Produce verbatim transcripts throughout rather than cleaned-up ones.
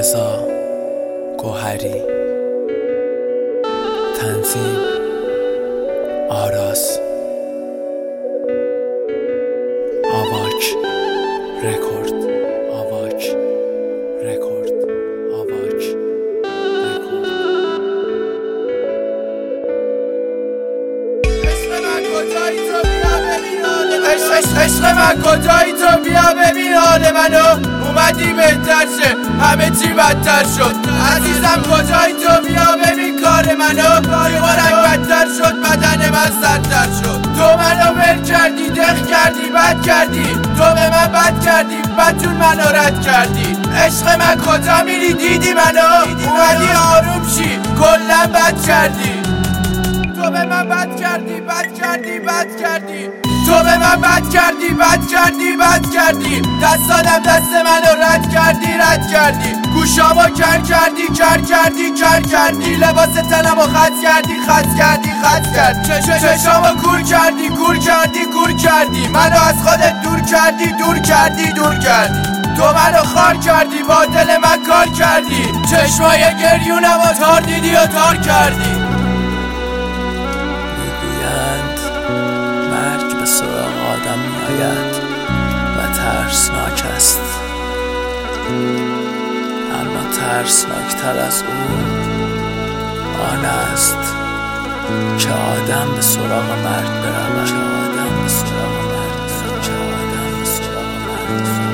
رضا گوهری. تنظیم آراس. آواک رکورد. آواک رکورد. آواک رکورد. عشق من کجایی تو بیا ببین حال منو. عشق من کجایی تو بیا ببین حال منو. اومدی بهتر شه همه چی بدتر شد. عزیزم کجایی تو بیا ببین کار منو. دیوارک بدتر شد بدن من سردتر شد. تو منو ول کردی دق کردی بد کردی. تو به من بد کردی بدتون منو رد کردی. عشق من کجا میری دیدی منو. اومدی آروم شی کلا بد کردی. تو به من بد کردی بد کردی بد کردی. تو به من بد کردی بد کردی بد کردی. دستادم دست منو رد کردی رد کردی. گوشامو کر کردی کر کردی کر کردی. لباس تنمو خط کردی خط کردی خط کردی. چشامو کور کردی کور کردی کور کردی. منو از خودت دور کردی دور کردی دور کردی. تو منو خار کردی با دل من کار کردی. چشمای گریونمو تار دیدی و تار کردی. مرگ به سراغ آدم میآید و ترسناک است، اما ترسناکتر از او آن است که آدم به سراغ مرگ برود. که آدم به سراغ مرگ برود. که آدم به سراغ مرگ برود.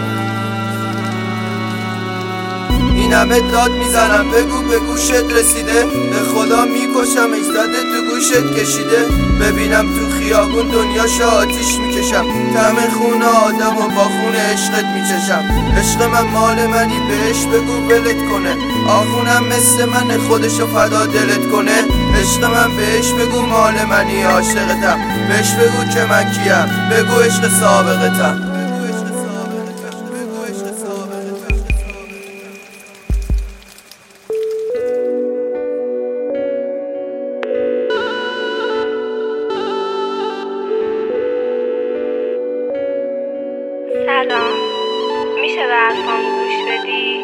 این همه داد میزنم بگو به گوشت رسیده. به خدا میکشم اجزاده تو گوشت کشیده. ببینم تو خیابون دنیاشو آتیش میکشم. تم خون آدم و با خون عشقت میچشم. عشق من مال منی بهش بگو ولت کنه. آخونم مثل من خودشو فدا دلت کنه. عشق من بهش بگو مال منی عاشقتم. بهش بگو که من کیم بگو عشق سابقتم. سلام، میشه به حرفام گوش بدی؟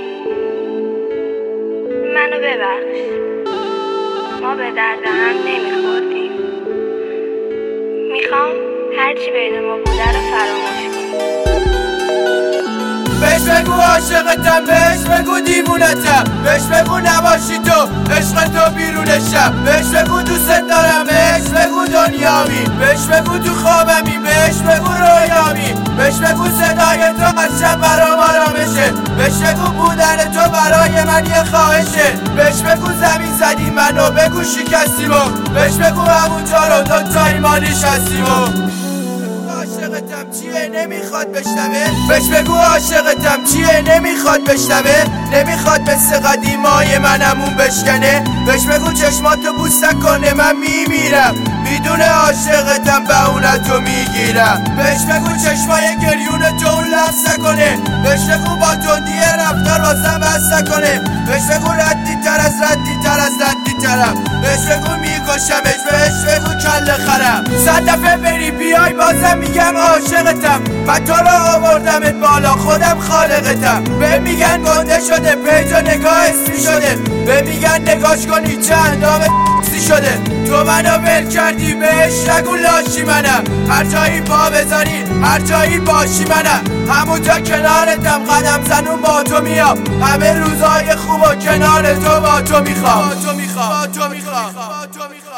منو ببخش، ما به درد هم نمیخوردیم. میخوام هرچی بین ما بوده رو فراموش کنیم. بهش بگو عاشقتم بهش بگو دیوونتم. بهش بگو نباشی تو عشق تو بیرونشم. بهش بگو دوست دارم بهش بگو دنیامی. بهش بگو تو خوابمی بهش بگو رویامی. بهش بگو صدای تو از شب برام آرامشه. بهش بگو بودن تو برای من یه خواهشه. بهش بگو زمین زدی منو بگو شکستیمو. بهش بگو همونجا رو دو تایی ما نشستیمو. عاشقتم چیه نمیخواد بشنوه. بهش بگو عاشقتم چیه نمیخواد بشنوه. نمیخواد مثل قدیمای منمون بشکنه. بهش بگو چشماتو بوس کنه من میمیرم. میدونه عاشقتم بهونتو میگیرم. بهش بگو چشمای گریونتو اون لحظه کنه. بهش بگو با تندی رفتار واسم بسته کنه. بهش بگو ردی تر از ردی تر از ردی ترم. بهش بگو میکشمش. بهش بگو کله خرم. صد دفعه بری بیای بازم میگم عاشقتم. من تو رو آوردمت بالا خودم خالقتم. به میگن گنده شده پیج و نگاه اسمی شده. به میگن نگاش کنی چه اندام سی شده. تو منو ول کردی بهش نگو لاشی منم. هر جایی پا بذاری هر جایی باشی منم. همونجا کنارتم قدم زنون با تو میام. همه روزای خوب و کنار تو با تو میخوام. با تو میخوام. با تو میخوام.